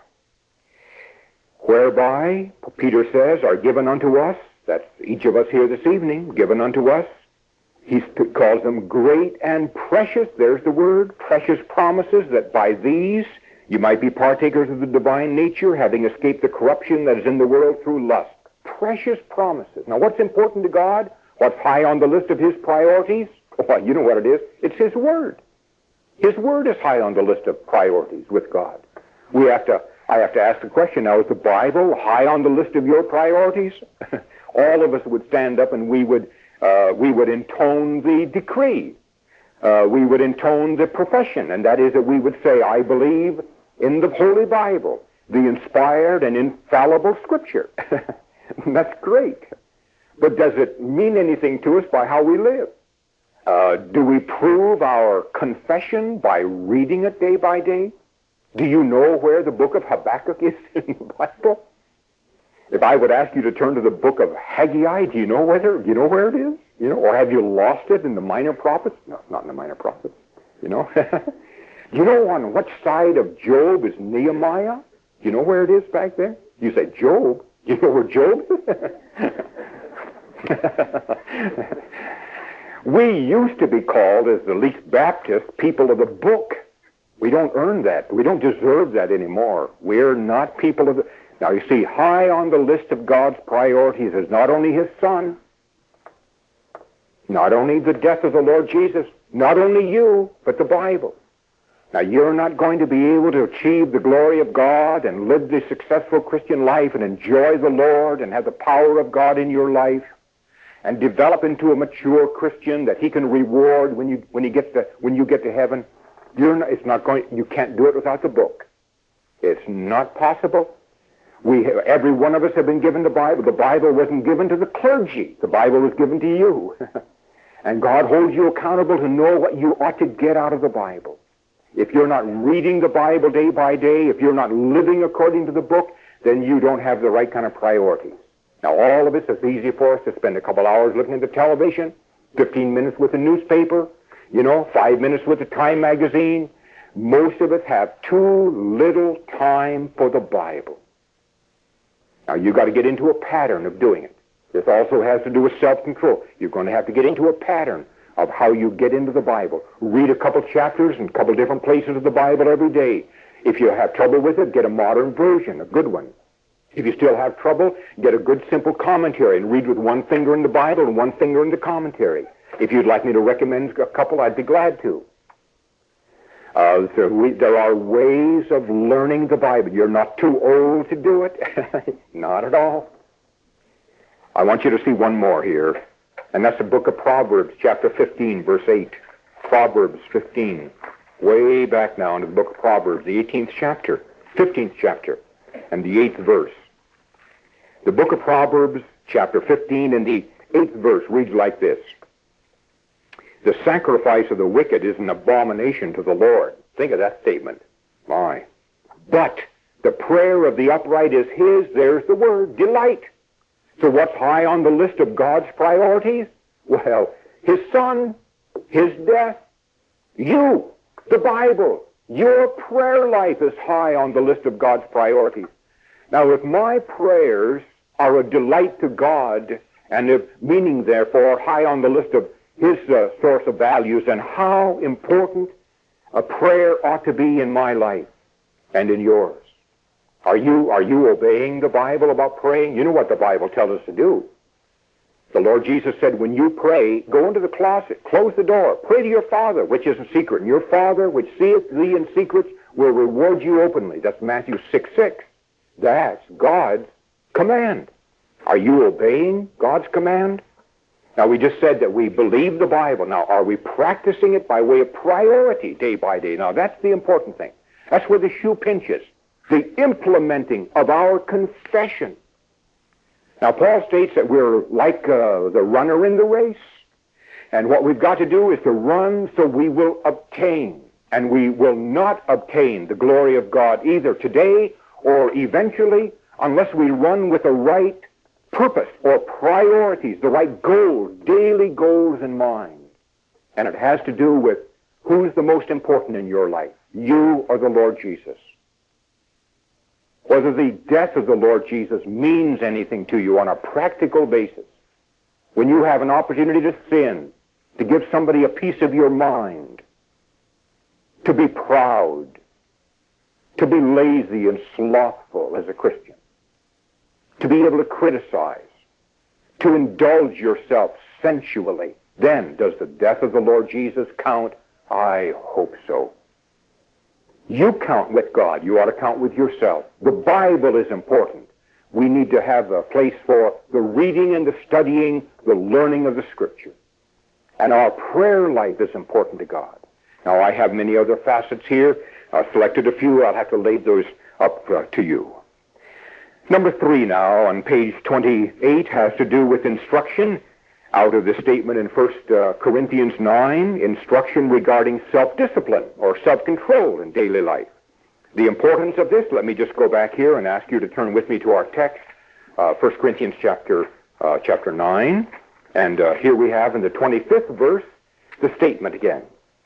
Speaker 2: Whereby, Peter says, are given unto us, that's each of us here this evening, given unto us. He calls them great and precious, there's the word, precious promises, that by these you might be partakers of the divine nature, having escaped the corruption that is in the world through lust. Precious promises. Now, what's important to God? What's high on the list of His priorities? Well, you know what it is. It's His Word. His Word is high on the list of priorities with God. I have to ask the question now, is the Bible high on the list of your priorities? All of us would stand up and we would intone the decree. We would intone the profession, and that is that we would say, I believe in the Holy Bible, the inspired and infallible Scripture. That's great. But does it mean anything to us by how we live? Do we prove our confession by reading it day by day? Do you know where the book of Habakkuk is in the Bible? If I would ask you to turn to the book of Haggai, do you know where it is? Or have you lost it in the minor prophets? No, it's not in the minor prophets. Do you know on what side of Job is Nehemiah? Do you know where it is back there? You say, Job? You know where Job is? We used to be called, as the least Baptist, people of the book. We don't earn that. We don't deserve that anymore. We're not people of the... Now, you see, high on the list of God's priorities is not only His Son, not only the death of the Lord Jesus, not only you, but the Bible. Now, you're not going to be able to achieve the glory of God and live the successful Christian life and enjoy the Lord and have the power of God in your life and develop into a mature Christian that He can reward when you get to heaven. You can't do it without the book. It's not possible. Every one of us have been given the Bible. The Bible wasn't given to the clergy. The Bible was given to you. And God holds you accountable to know what you ought to get out of the Bible. If you're not reading the Bible day by day, if you're not living according to the book, then you don't have the right kind of priorities. Now, all of us, it's easy for us to spend a couple hours looking at the television, 15 minutes with the newspaper, 5 minutes with the Time magazine. Most of us have too little time for the Bible. Now, you've got to get into a pattern of doing it. This also has to do with self-control. You're going to have to get into a pattern of how you get into the Bible. Read a couple chapters in a couple different places of the Bible every day. If you have trouble with it, get a modern version, a good one. If you still have trouble, get a good simple commentary and read with one finger in the Bible and one finger in the commentary. If you'd like me to recommend a couple, I'd be glad to. There are ways of learning the Bible. You're not too old to do it. Not at all. I want you to see one more here, and that's the book of Proverbs, chapter 15, verse 8. Proverbs 15. Way back now into the book of Proverbs, the 18th chapter, 15th chapter, and the 8th verse. The book of Proverbs, chapter 15, and the 8th verse reads like this. The sacrifice of the wicked is an abomination to the Lord. Think of that statement. My. But the prayer of the upright is His, there's the word, delight. So what's high on the list of God's priorities? Well, His Son, His death, you, the Bible. Your prayer life is high on the list of God's priorities. Now, if my prayers are a delight to God, and if meaning, therefore, high on the list of His source of values, and how important a prayer ought to be in my life and in yours. Are you obeying the Bible about praying? You know what the Bible tells us to do. The Lord Jesus said, when you pray, go into the closet, close the door, pray to your Father, which is in secret, and your Father, which seeth thee in secret, will reward you openly. That's Matthew 6:6. That's God's command. Are you obeying God's command? Now, we just said that we believe the Bible. Now, are we practicing it by way of priority day by day? Now, that's the important thing. That's where the shoe pinches. The implementing of our confession. Now, Paul states that we're like the runner in the race. And what we've got to do is to run so we will obtain. And we will not obtain the glory of God either today or eventually unless we run with the right purpose or priorities, the right goals, daily goals in mind. And it has to do with who's the most important in your life, you or the Lord Jesus. Whether the death of the Lord Jesus means anything to you on a practical basis. When you have an opportunity to sin, to give somebody a piece of your mind, to be proud, to be lazy and slothful as a Christian, to be able to criticize, to indulge yourself sensually, then does the death of the Lord Jesus count? I hope so. You count with God. You ought to count with yourself. The Bible is important. We need to have a place for the reading and the studying, the learning of the Scripture. And our prayer life is important to God. Now, I have many other facets here. I've selected a few. I'll have to lay those up to you. Number 3 now on page 28 has to do with instruction out of the statement in 1 Corinthians 9, instruction regarding self-discipline or self-control in daily life. The importance of this, let me just go back here and ask you to turn with me to our text, 1 Corinthians chapter 9. And here we have in the 25th verse the statement again.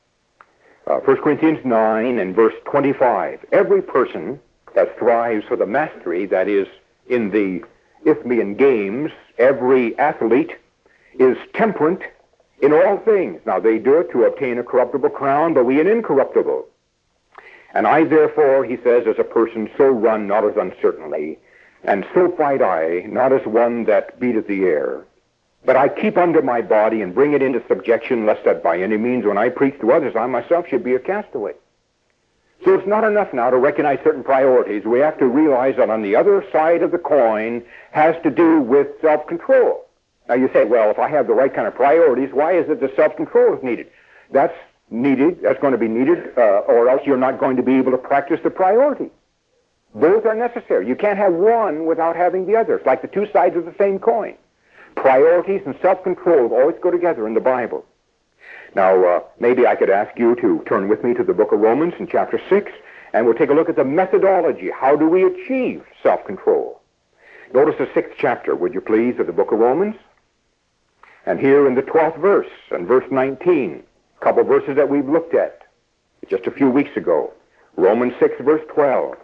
Speaker 2: 1 Corinthians 9 and verse 25. Every person that strives for the mastery, that is, in the Isthmian Games, every athlete is temperate in all things. Now, they do it to obtain a corruptible crown, but we an incorruptible. And I, therefore, he says, as a person, so run, not as uncertainly, and so fight I, not as one that beateth the air. But I keep under my body and bring it into subjection, lest that by any means, when I preach to others, I myself should be a castaway. So it's not enough now to recognize certain priorities. We have to realize that on the other side of the coin has to do with self-control. Now you say, well, if I have the right kind of priorities, why is it that self-control is needed? That's needed, that's going to be needed, or else you're not going to be able to practice the priority. Both are necessary. You can't have one without having the other. It's like the two sides of the same coin. Priorities and self-control always go together in the Bible. Now, maybe I could ask you to turn with me to the book of Romans in chapter 6, and we'll take a look at the methodology. How do we achieve self-control? Notice the 6th chapter, would you please, of the book of Romans? And here in the 12th verse, and verse 19, a couple verses that we've looked at just a few weeks ago. Romans 6, verse 12.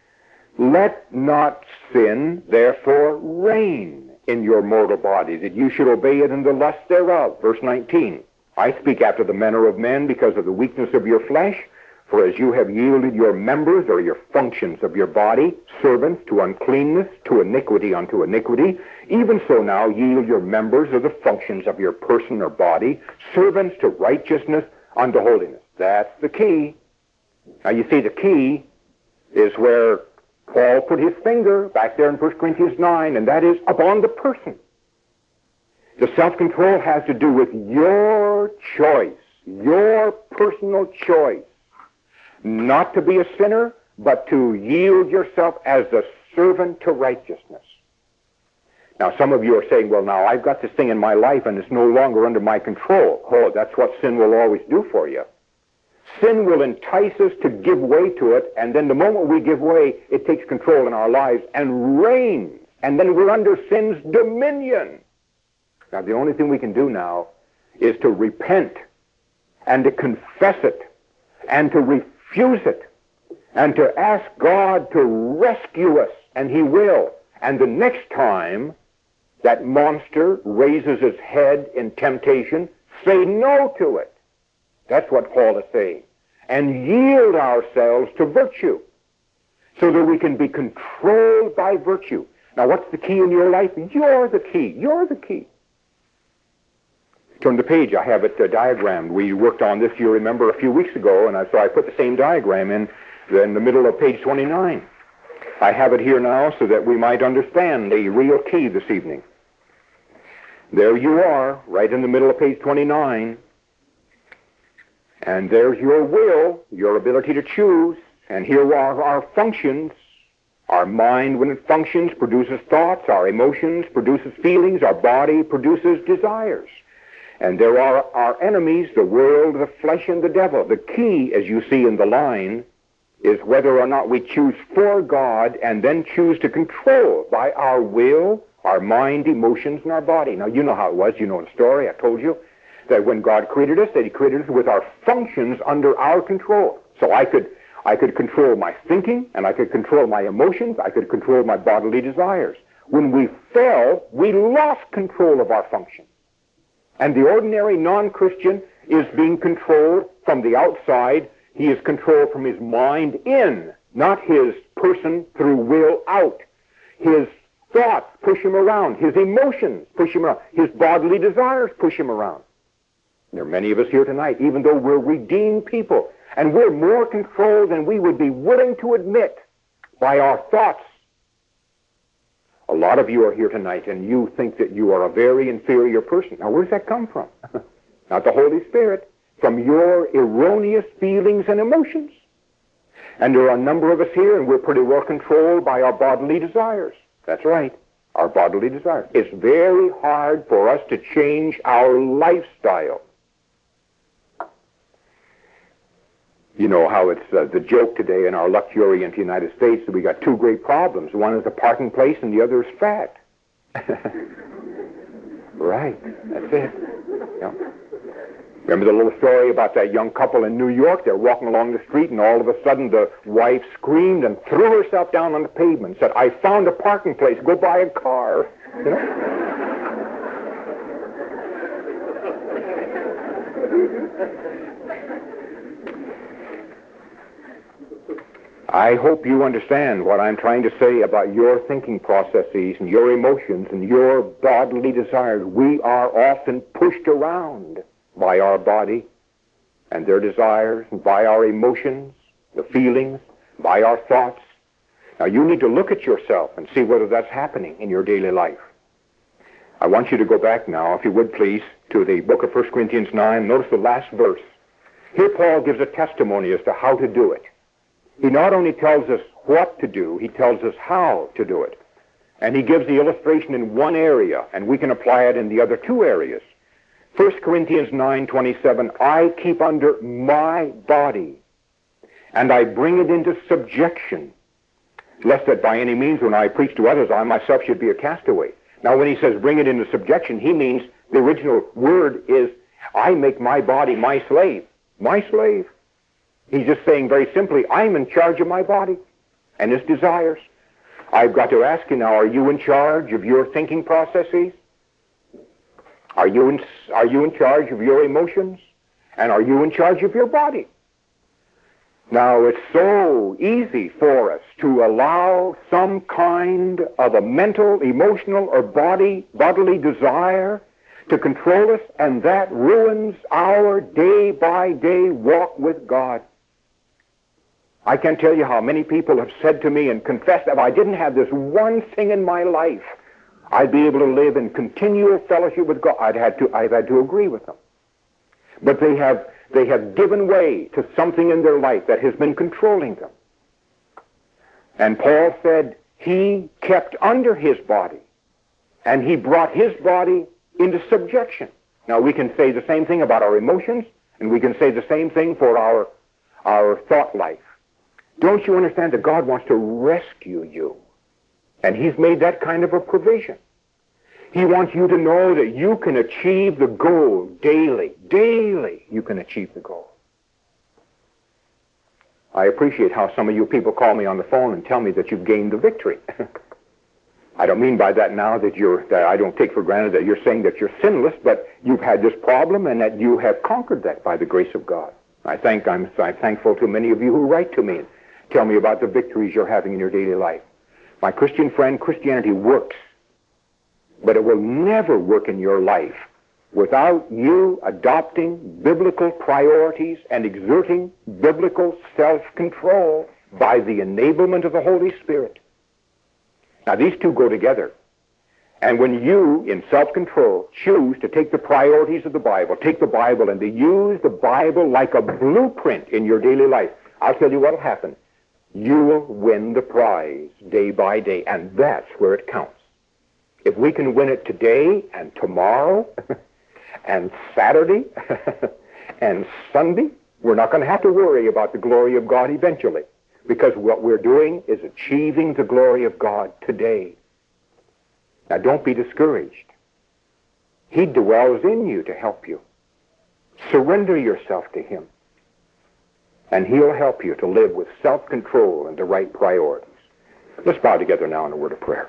Speaker 2: Let not sin, therefore, reign in your mortal body, that you should obey it in the lust thereof. Verse 19. I speak after the manner of men because of the weakness of your flesh, for as you have yielded your members, or your functions of your body, servants to uncleanness, to iniquity unto iniquity, even so now yield your members, or the functions of your person or body, servants to righteousness unto holiness. That's the key. Now you see, the key is where Paul put his finger back there in 1 Corinthians 9, and that is upon the person. The self-control has to do with your choice, your personal choice, not to be a sinner, but to yield yourself as a servant to righteousness. Now, some of you are saying, well, now, I've got this thing in my life, and it's no longer under my control. Oh, that's what sin will always do for you. Sin will entice us to give way to it, and then the moment we give way, it takes control in our lives and reigns, and then we're under sin's dominion. Now, the only thing we can do now is to repent and to confess it and to refuse it and to ask God to rescue us, and he will. And the next time that monster raises its head in temptation, say no to it. That's what Paul is saying. And yield ourselves to virtue so that we can be controlled by virtue. Now, what's the key in your life? You're the key. You're the key. Turn the page. I have it diagrammed. We worked on this, you remember, a few weeks ago, and so I put the same diagram in the middle of page 29. I have it here now so that we might understand the real key this evening. There you are, right in the middle of page 29. And there's your will, your ability to choose. And here are our functions. Our mind, when it functions, produces thoughts. Our emotions produces feelings. Our body produces desires. And there are our enemies, the world, the flesh, and the devil. The key, as you see in the line, is whether or not we choose for God and then choose to control by our will, our mind, emotions, and our body. Now, you know how it was. You know the story. I told you that when God created us, that he created us with our functions under our control. So I could control my thinking, and I could control my emotions. I could control my bodily desires. When we fell, we lost control of our functions. And the ordinary non-Christian is being controlled from the outside. He is controlled from his mind in, not his person through will out. His thoughts push him around. His emotions push him around. His bodily desires push him around. There are many of us here tonight, even though we're redeemed people, and we're more controlled than we would be willing to admit by our thoughts. A lot of you are here tonight, and you think that you are a very inferior person. Now, where does that come from? Not the Holy Spirit. From your erroneous feelings and emotions. And there are a number of us here, and we're pretty well controlled by our bodily desires. That's right, our bodily desires. It's very hard for us to change our lifestyle. You know how it's the joke today in our luxuriant United States that we got two great problems. One is the parking place, and the other is fat. Right, that's it. Yeah. Remember the little story about that young couple in New York? They're walking along the street, and all of a sudden the wife screamed and threw herself down on the pavement and said, "I found a parking place. Go buy a car." You know? I hope you understand what I'm trying to say about your thinking processes and your emotions and your bodily desires. We are often pushed around by our body and their desires, and by our emotions, the feelings, by our thoughts. Now you need to look at yourself and see whether that's happening in your daily life. I want you to go back now, if you would please, to the book of 1 Corinthians 9. Notice the last verse. Here Paul gives a testimony as to how to do it. He not only tells us what to do, he tells us how to do it. And he gives the illustration in one area, and we can apply it in the other two areas. 1 Corinthians 9:27, I keep under my body, and I bring it into subjection, lest that by any means when I preach to others, I myself should be a castaway. Now when he says bring it into subjection, he means the original word is, I make my body my slave. My slave. He's just saying very simply, I'm in charge of my body and its desires. I've got to ask you now, are you in charge of your thinking processes? Are you in charge of your emotions? And are you in charge of your body? Now, it's so easy for us to allow some kind of a mental, emotional, or bodily desire to control us, and that ruins our day-by-day walk with God. I can't tell you how many people have said to me and confessed that if I didn't have this one thing in my life, I'd be able to live in continual fellowship with God. I've had to agree with them. But they have given way to something in their life that has been controlling them. And Paul said he kept under his body, and he brought his body into subjection. Now we can say the same thing about our emotions, and we can say the same thing for our thought life. Don't you understand that God wants to rescue you? And he's made that kind of a provision. He wants you to know that you can achieve the goal daily. Daily you can achieve the goal. I appreciate how some of you people call me on the phone and tell me that you've gained the victory. I don't mean by that now that I don't take for granted that you're saying that you're sinless, but you've had this problem and that you have conquered that by the grace of God. I'm thankful to many of you who write to me and tell me about the victories you're having in your daily life. My Christian friend, Christianity works, but it will never work in your life without you adopting biblical priorities and exerting biblical self-control by the enablement of the Holy Spirit. Now, these two go together. And when you, in self-control, choose to take the priorities of the Bible, take the Bible and to use the Bible like a blueprint in your daily life, I'll tell you what will happen. You will win the prize day by day, and that's where it counts. If we can win it today and tomorrow and Saturday and Sunday, we're not going to have to worry about the glory of God eventually, because what we're doing is achieving the glory of God today. Now, don't be discouraged. He dwells in you to help you. Surrender yourself to him, and he'll help you to live with self-control and the right priorities. Let's bow together now in a word of prayer.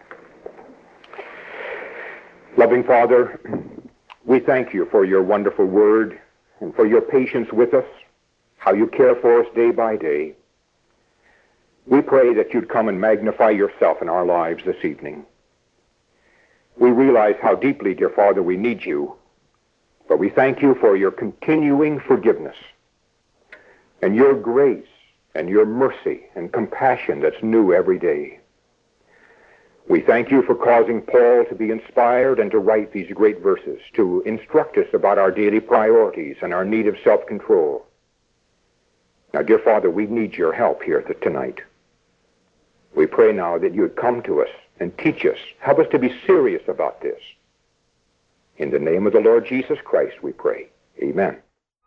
Speaker 2: Loving Father, we thank you for your wonderful word and for your patience with us, how you care for us day by day. We pray that you'd come and magnify yourself in our lives this evening. We realize how deeply, dear Father, we need you, but we thank you for your continuing forgiveness and your grace and your mercy and compassion that's new every day. We thank you for causing Paul to be inspired and to write these great verses to instruct us about our daily priorities and our need of self-control. Now, dear Father, we need your help here tonight. We pray now that you would come to us and teach us. Help us to be serious about this. In the name of the Lord Jesus Christ, we pray. Amen.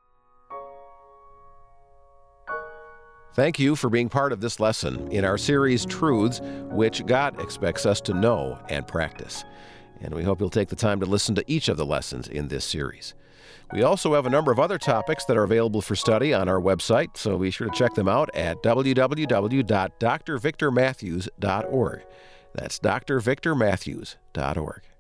Speaker 1: Thank you for being part of this lesson in our series, Truths, which God expects us to know and practice. and we hope you'll take the time to listen to each of the lessons in this series. We also have a number of other topics that are available for study on our website, so be sure to check them out at www.drvictormatthews.org. That's drvictormatthews.org.